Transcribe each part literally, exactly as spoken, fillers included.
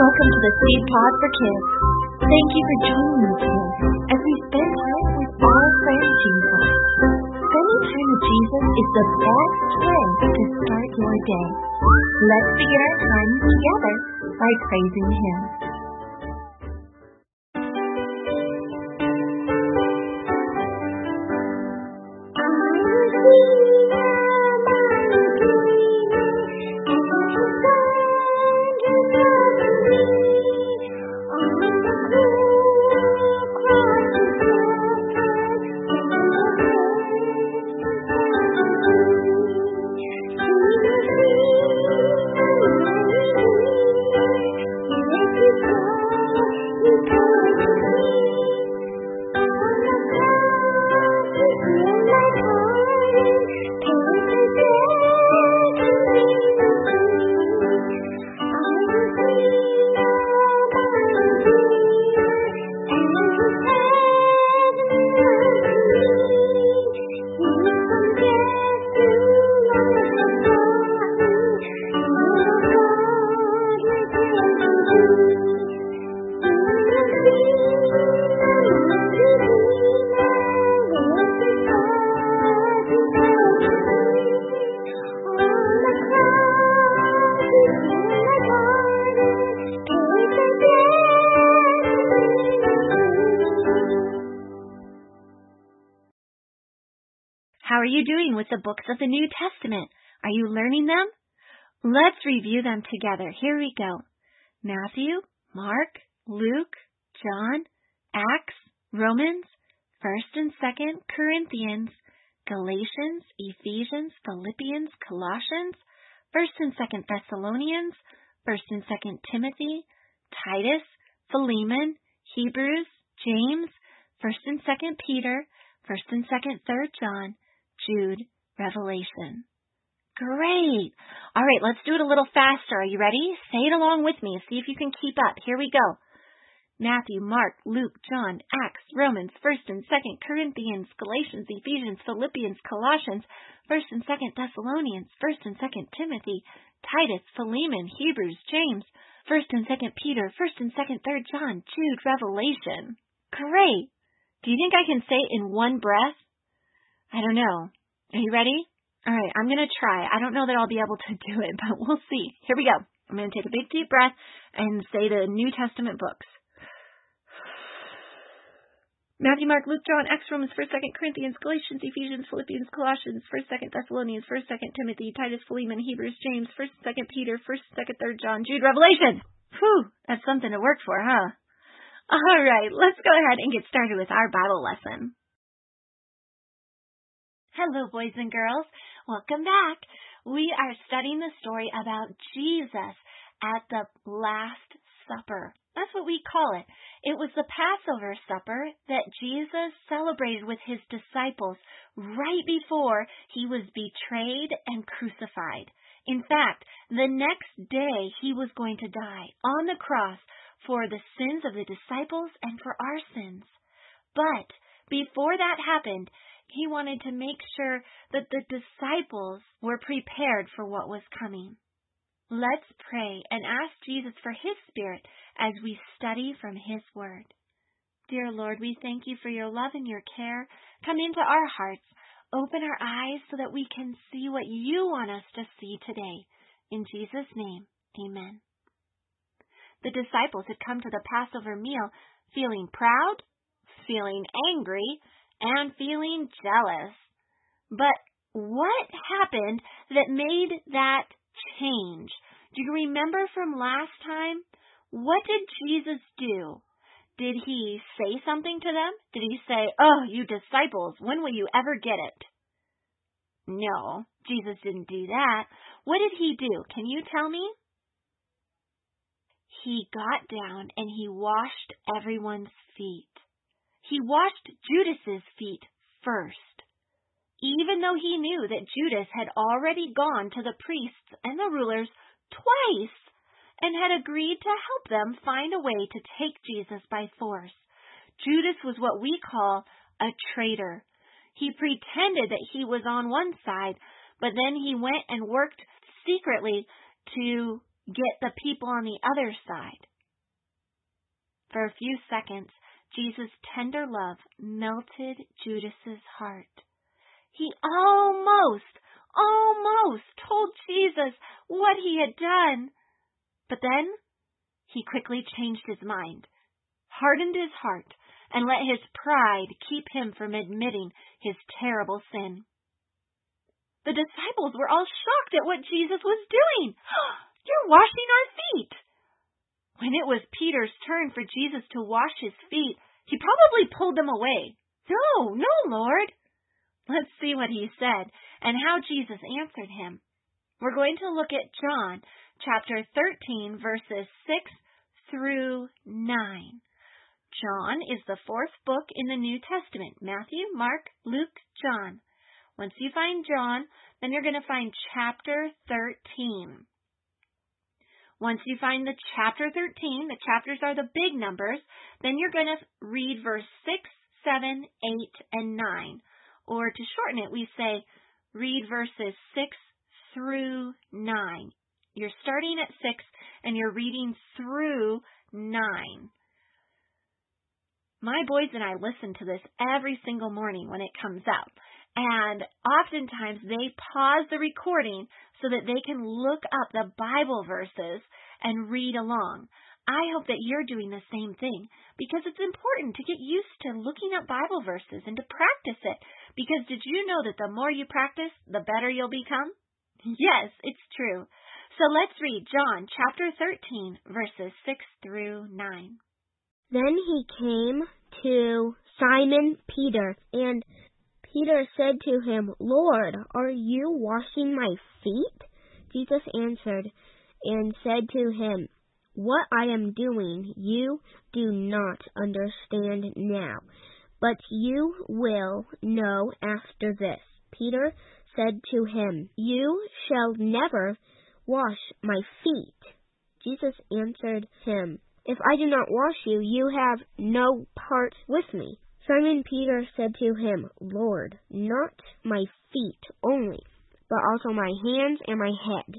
Welcome to the Seed Pod for Kids. Thank you for joining me today as we spend time with our friend Jesus. Spending time with Jesus is the best way to start your day. Let's begin our time together by praising Him. How are you doing with the books of the New Testament? Are you learning them? Let's review them together. Here we go. Matthew, Mark, Luke, John, Acts, Romans, First and Second Corinthians, Galatians, Ephesians, Philippians, Colossians, First and Second Thessalonians, First and Second Timothy, Titus, Philemon, Hebrews, James, First and Second Peter, First and Second Third John, Jude, Revelation. Great. All right, let's do it a little faster. Are you ready? Say it along with me. See if you can keep up. Here we go. Matthew, Mark, Luke, John, Acts, Romans, First and Second Corinthians, Galatians, Ephesians, Philippians, Colossians, First and Second Thessalonians, First and Second Timothy, Titus, Philemon, Hebrews, James, First and Second Peter, First and Second Third John, Jude, Revelation. Great. Do you think I can say it in one breath? I don't know. Are you ready? All right, I'm going to try. I don't know that I'll be able to do it, but we'll see. Here we go. I'm going to take a big, deep breath and say the New Testament books. Matthew, Mark, Luke, John, Acts, Romans, First, Second Corinthians, Galatians, Ephesians, Philippians, Colossians, First, Second Thessalonians, First, Second Timothy, Titus, Philemon, Hebrews, James, First, Second Peter, First, Second, Third John, Jude, Revelation. Whew, that's something to work for, huh? All right, let's go ahead and get started with our Bible lesson. Hello, boys and girls. Welcome back. We are studying the story about Jesus at the Last Supper. That's what we call it. It was the Passover supper that Jesus celebrated with his disciples right before he was betrayed and crucified. In fact, the next day he was going to die on the cross for the sins of the disciples and for our sins. But before that happened, he wanted to make sure that the disciples were prepared for what was coming. Let's pray and ask Jesus for His Spirit as we study from His Word. Dear Lord, we thank You for Your love and Your care. Come into our hearts. Open our eyes so that we can see what You want us to see today. In Jesus' name, amen. The disciples had come to the Passover meal feeling proud, feeling angry, and feeling jealous. But what happened that made that change? Do you remember from last time? What did Jesus do? Did he say something to them? Did he say, "Oh, you disciples, when will you ever get it?" No, Jesus didn't do that. What did he do? Can you tell me? He got down and he washed everyone's feet. He washed Judas's feet first, even though he knew that Judas had already gone to the priests and the rulers twice and had agreed to help them find a way to take Jesus by force. Judas was what we call a traitor. He pretended that he was on one side, but then he went and worked secretly to get the people on the other side. For a few seconds, Jesus' tender love melted Judas's heart. He almost, almost told Jesus what he had done. But then he quickly changed his mind, hardened his heart, and let his pride keep him from admitting his terrible sin. The disciples were all shocked at what Jesus was doing. "You're washing our feet." When it was Peter's turn for Jesus to wash his feet, he probably pulled them away. "No, no, Lord." Let's see what he said and how Jesus answered him. We're going to look at John chapter thirteen, verses six through nine. John is the fourth book in the New Testament: Matthew, Mark, Luke, John. Once you find John, then you're going to find chapter thirteen. Once you find the chapter thirteen, the chapters are the big numbers, then you're going to read verse six, seven, eight, and nine. Or to shorten it, we say read verses six through nine. You're starting at six and you're reading through nine. My boys and I listen to this every single morning when it comes out. And oftentimes they pause the recording so that they can look up the Bible verses and read along. I hope that you're doing the same thing because it's important to get used to looking up Bible verses and to practice it. Because did you know that the more you practice, the better you'll become? Yes, it's true. So let's read John chapter thirteen, verses six through nine. Then he came to Simon Peter, and Peter said to him, "Lord, are you washing my feet?" Jesus answered and said to him, "What I am doing you do not understand now, but you will know after this." Peter said to him, "You shall never wash my feet." Jesus answered him, "If I do not wash you, you have no part with me." Simon Peter said to him, "Lord, not my feet only, but also my hands and my head."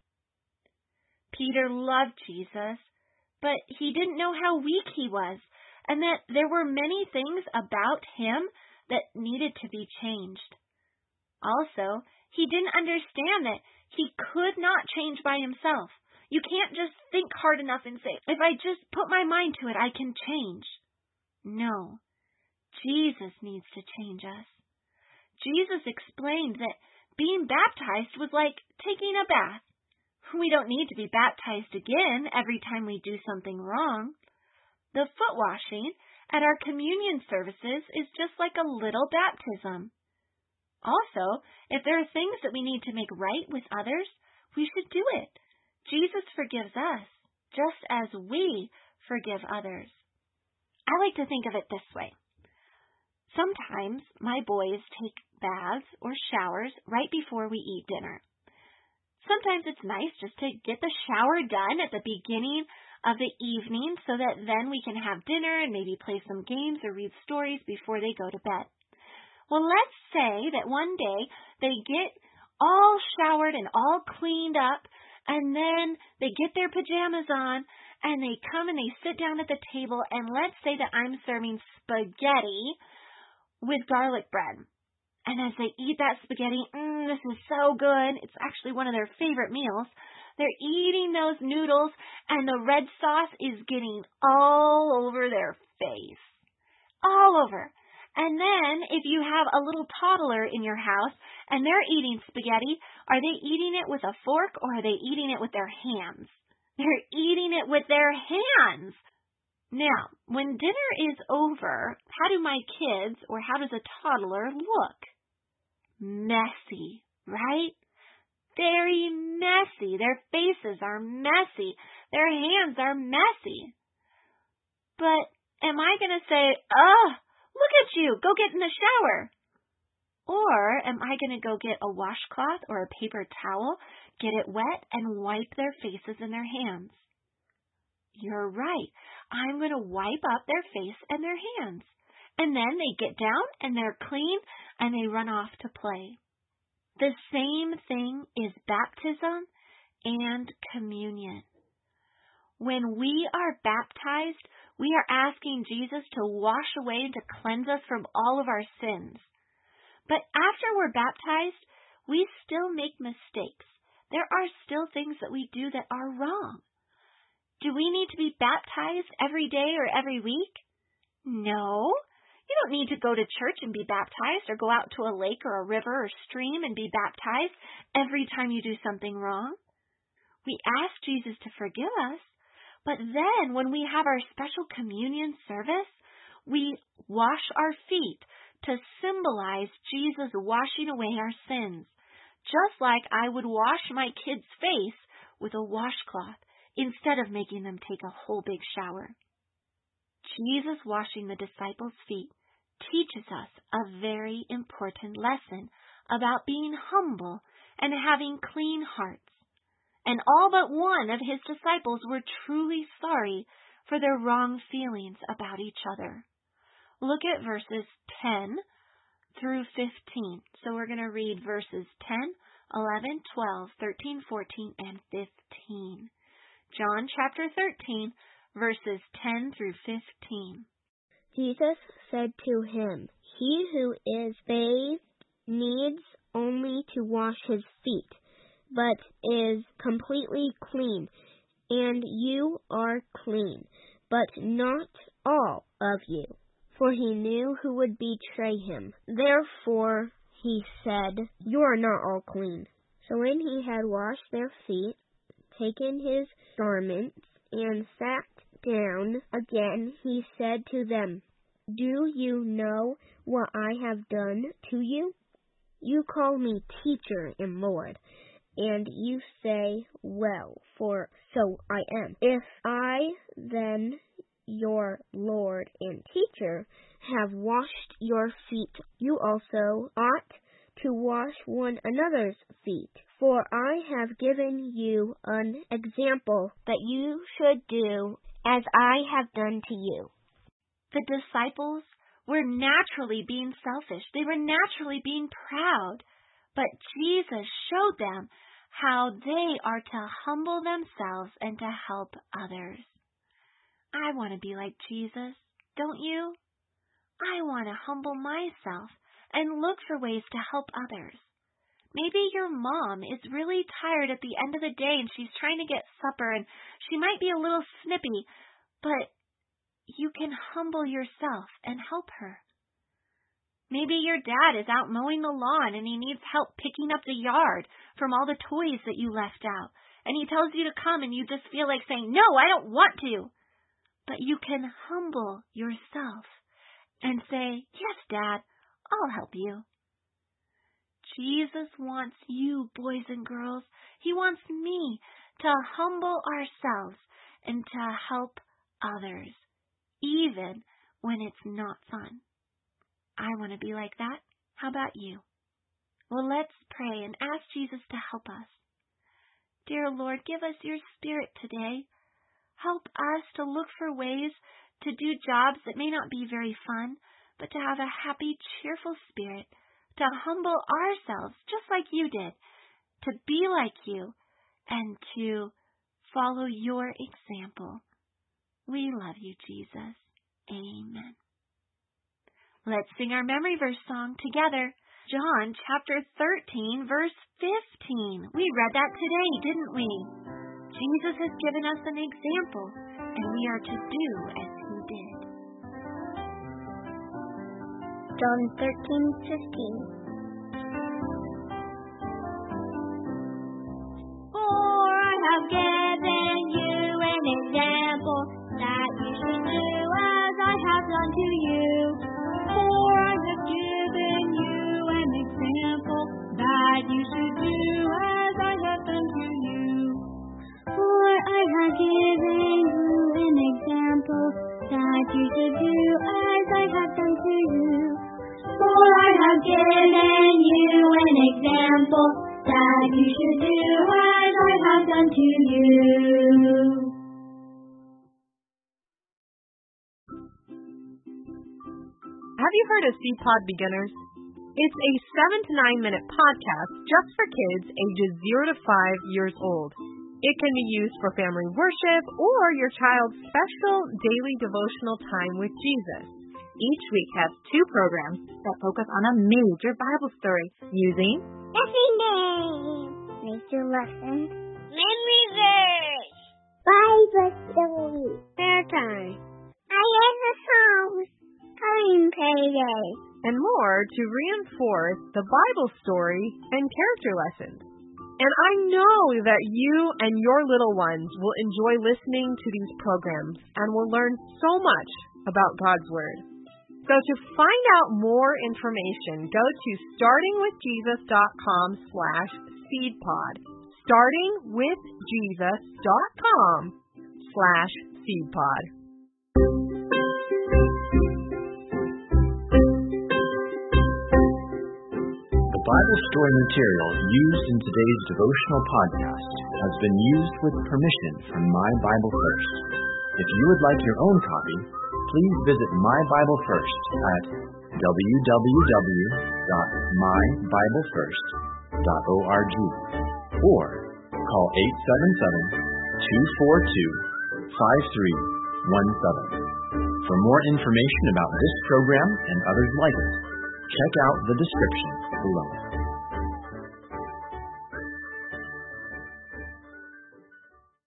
Peter loved Jesus, but he didn't know how weak he was, and that there were many things about him that needed to be changed. Also, he didn't understand that he could not change by himself. You can't just think hard enough and say, "If I just put my mind to it, I can change." No. Jesus needs to change us. Jesus explained that being baptized was like taking a bath. We don't need to be baptized again every time we do something wrong. The foot washing at our communion services is just like a little baptism. Also, if there are things that we need to make right with others, we should do it. Jesus forgives us just as we forgive others. I like to think of it this way. Sometimes my boys take baths or showers right before we eat dinner. Sometimes it's nice just to get the shower done at the beginning of the evening so that then we can have dinner and maybe play some games or read stories before they go to bed. Well, let's say that one day they get all showered and all cleaned up, and then they get their pajamas on and they come and they sit down at the table, and let's say that I'm serving spaghetti with garlic bread. And as they eat that spaghetti, mmm, this is so good. It's actually one of their favorite meals. They're eating those noodles, and the red sauce is getting all over their face. All over. And then, if you have a little toddler in your house, and they're eating spaghetti, are they eating it with a fork, or are they eating it with their hands? They're eating it with their hands. Now, when dinner is over, how do my kids, or how does a toddler look? Messy, right? Very messy. Their faces are messy. Their hands are messy. But am I going to say, "Oh, look at you, go get in the shower"? Or am I going to go get a washcloth or a paper towel, get it wet, and wipe their faces and their hands? You're right. I'm going to wipe up their face and their hands. And then they get down and they're clean and they run off to play. The same thing is baptism and communion. When we are baptized, We are asking Jesus to wash away and to cleanse us from all of our sins. But after we're baptized, we still make mistakes. There are still things that we do that are wrong. Do we need to be baptized every day or every week? No. You don't need to go to church and be baptized or go out to a lake or a river or stream and be baptized every time you do something wrong. We ask Jesus to forgive us, but then when we have our special communion service, we wash our feet to symbolize Jesus washing away our sins, just like I would wash my kid's face with a washcloth instead of making them take a whole big shower. Jesus washing the disciples' feet teaches us a very important lesson about being humble and having clean hearts. And all but one of his disciples were truly sorry for their wrong feelings about each other. Look at verses ten through fifteen. So we're going to read verses ten, eleven, twelve, thirteen, fourteen, and fifteen. John chapter thirteen, verses ten through fifteen. Jesus said to him, "He who is bathed needs only to wash his feet, but is completely clean. And you are clean, but not all of you." For he knew who would betray him. Therefore he said, "You are not all clean." So when he had washed their feet, taken his garments, and sat down again, he said to them, "Do you know what I have done to you? You call me teacher and Lord, and you say, well, for so I am. If I, then, your Lord and teacher, have washed your feet, you also ought to wash one another's feet. For I have given you an example that you should do as I have done to you." The disciples were naturally being selfish. They were naturally being proud. But Jesus showed them how they are to humble themselves and to help others. I want to be like Jesus, don't you? I want to humble myself and look for ways to help others. Maybe your mom is really tired at the end of the day and she's trying to get supper and she might be a little snippy, but you can humble yourself and help her. Maybe your dad is out mowing the lawn and he needs help picking up the yard from all the toys that you left out. And he tells you to come and you just feel like saying, "No, I don't want to." But you can humble yourself and say, "Yes, Dad, I'll help you." Jesus wants you, boys and girls. He wants me to humble ourselves and to help others, even when it's not fun. I want to be like that. How about you? Well, let's pray and ask Jesus to help us. Dear Lord, give us your Spirit today. Help us to look for ways to do jobs that may not be very fun, but to have a happy, cheerful spirit, to humble ourselves just like you did, to be like you, and to follow your example. We love you, Jesus. Amen. Let's sing our memory verse song together. John chapter thirteen, verse fifteen. We read that today, didn't we? Jesus has given us an example, and we are to do as he did. John thirteen, fifteen. For I have given you an example that you should do as I have done to you. For I have given you an example that you should do as I have done to you. For I have given you an example that you should do as I have done to you. For I have given you an example that you should do as I have done to you. Have you heard of Seedpod Beginners? It's a seven to nine minute podcast just for kids ages zero to five years old. It can be used for family worship or your child's special daily devotional time with Jesus. Each week has two programs that focus on a major Bible story using Lesson Day, Nature Lesson, Memory Verse, Bible Story, Prayer Time, I Am the Psalms, Time Payday, and more to reinforce the Bible story and character lessons. And I know that you and your little ones will enjoy listening to these programs and will learn so much about God's Word. So to find out more information, go to startingwithjesus.com slash seedpod. startingwithjesus.com slash seedpod. The Bible story material used in today's devotional podcast has been used with permission from My Bible First. If you would like your own copy, please visit My Bible First at w w w dot my bible first dot org or call eight seven seven, two four two, five three one seven. For more information about this program and others like it, check out the description below.